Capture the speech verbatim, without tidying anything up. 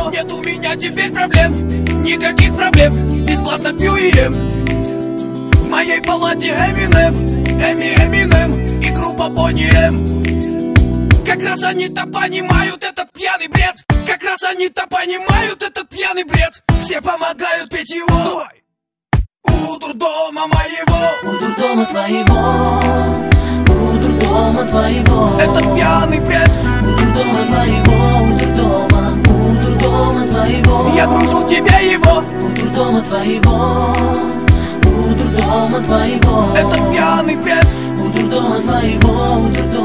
твоего. Нет у меня теперь проблем, никаких проблем. Бесплатно пью и ем. В моей палате Эминем, Эми Эминем и группа Бонни М. Как раз они-то понимают этот пьяный бред. Как раз они-то понимают этот пьяный бред. Все помогают петь его. У дурдома моего, у дурдома твоего, у дурдома твоего. этот пьяный бред. У дурдома твоего, у дурдома, у дурдома твоего. Я гружу тебя его. У дурдома твоего, у дурдома твоего. Этот пьяный бред. У дурдома твоего, у дурдома.